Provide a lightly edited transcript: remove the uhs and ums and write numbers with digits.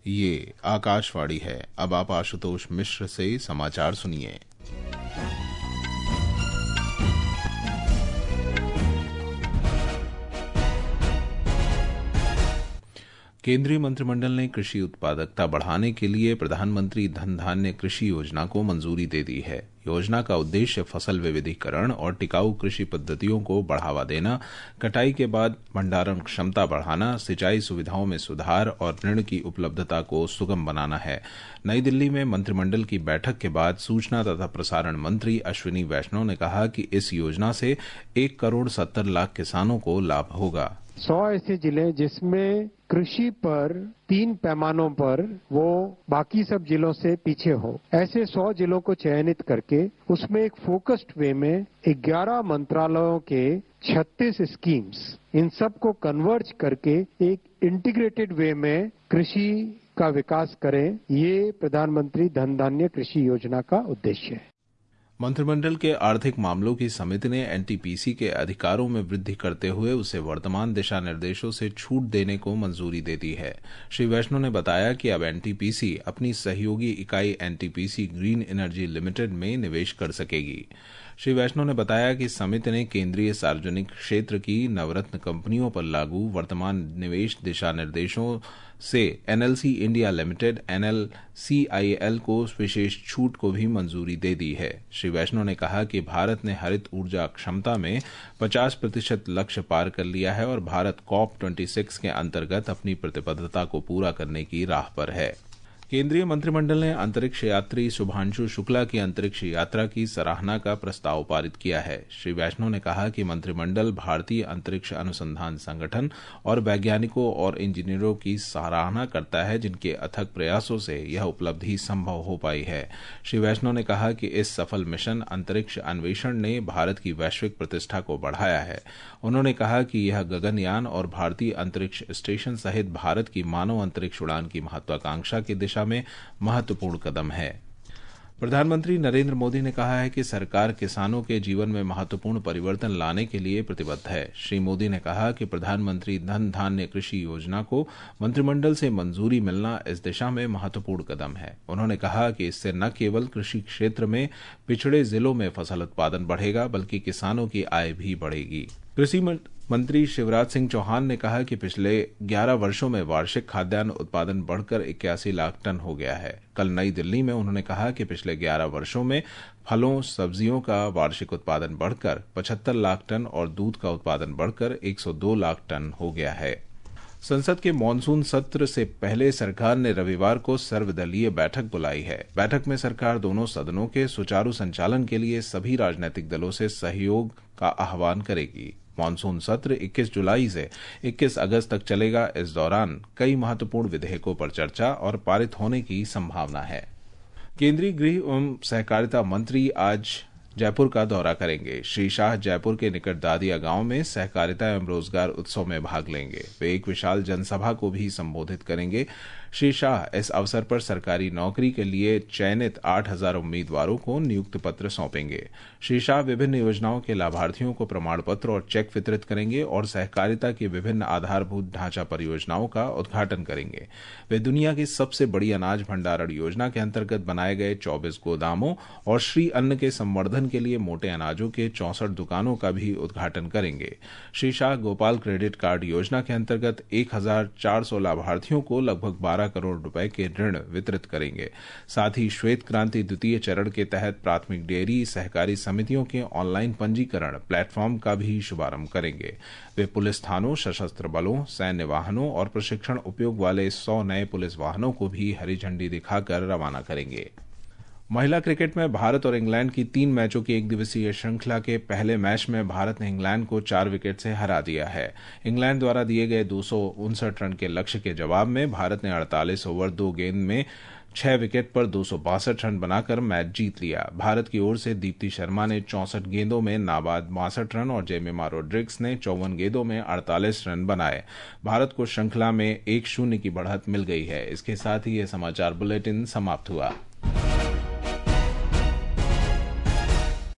ये आकाशवाणी है। अब आप आशुतोष मिश्र से समाचार सुनिए। केंद्रीय मंत्रिमंडल ने कृषि उत्पादकता बढ़ाने के लिए प्रधानमंत्री धन धान्य कृषि योजना को मंजूरी दे दी है। योजना का उद्देश्य फसल विविधीकरण और टिकाऊ कृषि पद्धतियों को बढ़ावा देना, कटाई के बाद भंडारण क्षमता बढ़ाना, सिंचाई सुविधाओं में सुधार और ऋण की उपलब्धता को सुगम बनाना है। नई दिल्ली में मंत्रिमंडल की बैठक के बाद सूचना तथा प्रसारण मंत्री अश्विनी वैष्णव ने कहा कि इस योजना से 1,70,00,000 किसानों को लाभ होगा। 100 ऐसे जिले जिसमें कृषि पर 3 पैमानों पर वो बाकी सब जिलों से पीछे हो, ऐसे 100 जिलों को चयनित करके उसमें एक फोकस्ड वे में 11 मंत्रालयों के 36 स्कीम्स, इन सब को कन्वर्ज करके एक इंटीग्रेटेड वे में कृषि का विकास करें, ये प्रधानमंत्री धन धान्य कृषि योजना का उद्देश्य है। मंत्रिमंडल के आर्थिक मामलों की समिति ने एनटीपीसी के अधिकारों में वृद्धि करते हुए उसे वर्तमान दिशा निर्देशों से छूट देने को मंजूरी दे दी है। श्री वैष्णव ने बताया कि अब एनटीपीसी अपनी सहयोगी इकाई एनटीपीसी ग्रीन एनर्जी लिमिटेड में निवेश कर सकेगी। श्री वैष्णव ने बताया कि समिति ने केंद्रीय सार्वजनिक क्षेत्र की नवरत्न कंपनियों पर लागू वर्तमान निवेश दिशा निर्देशों से एनएलसी इंडिया लिमिटेड एनएलसीआईएल को विशेष छूट को भी मंजूरी दे दी है। श्री वैष्णव ने कहा कि भारत ने हरित ऊर्जा क्षमता में 50% लक्ष्य पार कर लिया है और भारत COP26 के अंतर्गत अपनी प्रतिबद्धता को पूरा करने की राह पर है। केंद्रीय मंत्रिमंडल ने अंतरिक्ष यात्री शुभांशु शुक्ला की अंतरिक्ष यात्रा की सराहना का प्रस्ताव पारित किया है। श्री वैष्णव ने कहा कि मंत्रिमंडल भारतीय अंतरिक्ष अनुसंधान संगठन और वैज्ञानिकों और इंजीनियरों की सराहना करता है, जिनके अथक प्रयासों से यह उपलब्धि संभव हो पाई है। श्री वैष्णव ने कहा कि इस सफल मिशन अंतरिक्ष अन्वेषण ने भारत की वैश्विक प्रतिष्ठा को बढ़ाया है। उन्होंने कहा कि यह गगनयान और भारतीय अंतरिक्ष स्टेशन सहित भारत की मानव अंतरिक्ष उड़ान की महत्वाकांक्षा की दिशा में महत्वपूर्ण कदम है। प्रधानमंत्री नरेंद्र मोदी ने कहा है कि सरकार किसानों के जीवन में महत्वपूर्ण परिवर्तन लाने के लिए प्रतिबद्ध है। श्री मोदी ने कहा कि प्रधानमंत्री धन धान्य कृषि योजना को मंत्रिमंडल से मंजूरी मिलना इस दिशा में महत्वपूर्ण कदम है। उन्होंने कहा कि इससे न केवल कृषि क्षेत्र में पिछड़े जिलों में फसल उत्पादन बढ़ेगा, बल्कि किसानों की आय भी बढ़ेगी। कृषि मंत्री शिवराज सिंह चौहान ने कहा कि पिछले 11 वर्षों में वार्षिक खाद्यान्न उत्पादन बढ़कर 81 लाख टन हो गया है। कल नई दिल्ली में उन्होंने कहा कि पिछले 11 वर्षों में फलों सब्जियों का वार्षिक उत्पादन बढ़कर 75 लाख टन और दूध का उत्पादन बढ़कर 102 लाख टन हो गया है। संसद के मानसून सत्र से पहले सरकार ने रविवार को सर्वदलीय बैठक बुलाई है। बैठक में सरकार दोनों सदनों के सुचारू संचालन के लिए सभी राजनीतिक दलों से सहयोग का आह्वान करेगी। मानसून सत्र 21 जुलाई से 21 अगस्त तक चलेगा। इस दौरान कई महत्वपूर्ण विधेयकों पर चर्चा और पारित होने की संभावना है। केंद्रीय गृह एवं सहकारिता मंत्री आज जयपुर का दौरा करेंगे। श्री शाह जयपुर के निकट दादिया गांव में सहकारिता एवं रोजगार उत्सव में भाग लेंगे। वे एक विशाल जनसभा को भी संबोधित करेंगे। श्री शाह इस अवसर पर सरकारी नौकरी के लिए चयनित 8,000 उम्मीदवारों को नियुक्ति पत्र सौंपेंगे। श्री शाह विभिन्न योजनाओं के लाभार्थियों को प्रमाण पत्र और चेक वितरित करेंगे और सहकारिता की विभिन्न आधारभूत ढांचा परियोजनाओं का उद्घाटन करेंगे। वे दुनिया की सबसे बड़ी अनाज भंडारण योजना के अंतर्गत बनाए गए 24 गोदामों और श्री अन्न के संवर्धन के लिए मोटे अनाजों के 64 दुकानों का भी उद्घाटन करेंगे। श्री शाह गोपाल क्रेडिट कार्ड योजना के अंतर्गत 1,400 लाभार्थियों को लगभग 12 करोड़ रुपए के ऋण वितरित करेंगे। साथ ही श्वेत क्रांति द्वितीय चरण के तहत प्राथमिक डेयरी सहकारी समितियों के ऑनलाइन पंजीकरण प्लेटफॉर्म का भी शुभारंभ करेंगे। वे पुलिस थानों, सशस्त्र बलों, सैन्य वाहनों और प्रशिक्षण उपयोग वाले 100 नए पुलिस वाहनों को भी हरी झंडी दिखाकर रवाना करेंगे। महिला क्रिकेट में भारत और इंग्लैंड की 3 मैचों की एक दिवसीय श्रृंखला के पहले मैच में भारत ने इंग्लैंड को 4 विकेट से हरा दिया है। इंग्लैंड द्वारा दिए गए 259 रन के लक्ष्य के जवाब में भारत ने 48 ओवर 2 गेंद में 6 विकेट पर 262 रन बनाकर मैच जीत लिया। भारत की ओर से दीप्ति शर्मा ने 64 गेंदों में नाबाद 62 रन और जेमिमा रोड्रिग्स ने 54 गेंदों में 48 रन बनाए। भारत को श्रृंखला में 1-0 की बढ़त मिल गई है। इसके साथ ही यह समाचार बुलेटिन समाप्त हुआ।